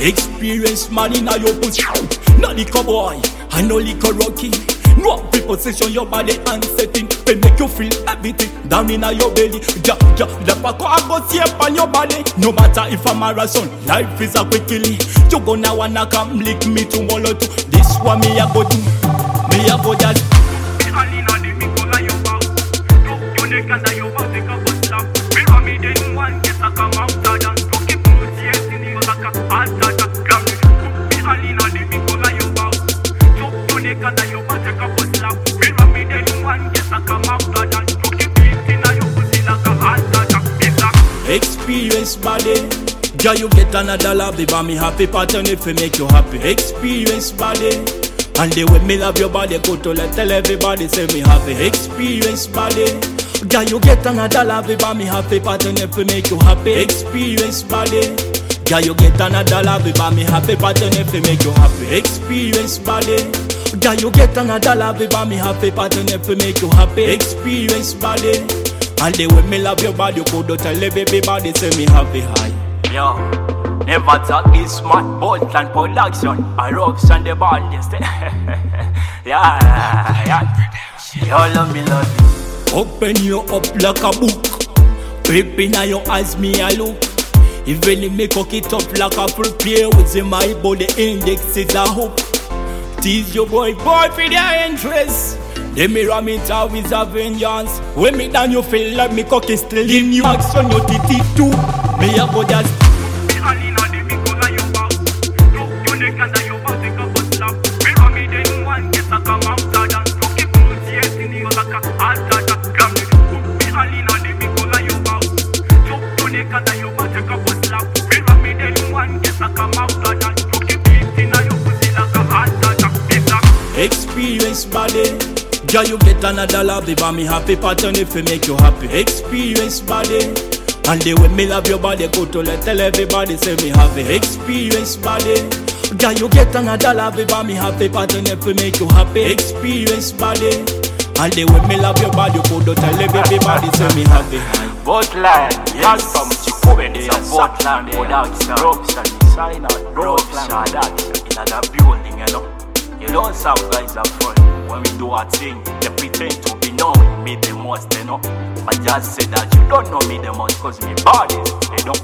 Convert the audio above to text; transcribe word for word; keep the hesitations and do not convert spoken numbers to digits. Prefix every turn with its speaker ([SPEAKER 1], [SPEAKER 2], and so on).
[SPEAKER 1] Experience man in a your pussy. Not the cowboy, I know liquor rocky. No preposition your body and setting. They make you feel everything down in a your belly. Ja, ja, the pack I go see up on your body. No matter if I'm a marathon, life is a quickly. You gonna wanna come lick me tomorrow too. This one me a go do, me a go just.
[SPEAKER 2] Me alina de me go like your bow. You neck and your bow take a bus stop. Me run me then one get a come out and to keep promoting in your like a heart attack. Me alina de me go like your bow. You neck and your bow take a bus stop. Me run me then one get a come out and to keep beating your pussy like a heart attack.
[SPEAKER 1] Experience body. Ja, you get another love, they want me happy pattern if it make you happy. Experience body. And the way me love your body, go to let tell everybody say me happy. Experience body. Ja, you get another love, they want me happy pattern if it make you happy. Experience body. Ja, you get another love, they want me happy pattern if it make you happy. Experience body. Ja, you get another love, they want me happy pattern if it make you happy. Experience body. And the way me love your body, go to tell everybody say me happy high.
[SPEAKER 3] Yo, never talk this smart bolt and production. I ropes on the ball, yes. Yeah, yeah. Yo, love me, love you.
[SPEAKER 1] Open you up like a book. Peeping at your eyes, me I look. Even if me cock it up like a prepare with my body index is a hook. Tease your boy, boy for their interest. They mirror me to with a vengeance. When me down you feel like me cock is still in you. Action your titty too. Me a go just.
[SPEAKER 2] Me alina de me go like your bow. You neck and your bow take a bus stop. Me run me then one get a come out and to keep promoting in your like a heart attack. Me alina de me go like your bow. You neck and your bow take a bus stop. Me run me then one get a come out and to keep beating your pussy like a heart attack.
[SPEAKER 1] Experience body. Ja, you get another love, they want me happy pattern if it make you happy. Experience body. And the way me love your body, go to let tell everybody say me happy. Experience body. Ja, you get another love, they want me happy pattern if it make you happy. Experience body. And the way me love your body, go to tell everybody say me happy.
[SPEAKER 3] Botland, yes, from Chicobe, it's a Botland production. Ropes and designer, ropes and that in another building, you know. You don't some guys are fun. When we do our thing, they pretend to be knowing me the most, you know. I just say that you don't know me the most, cause me body, they don't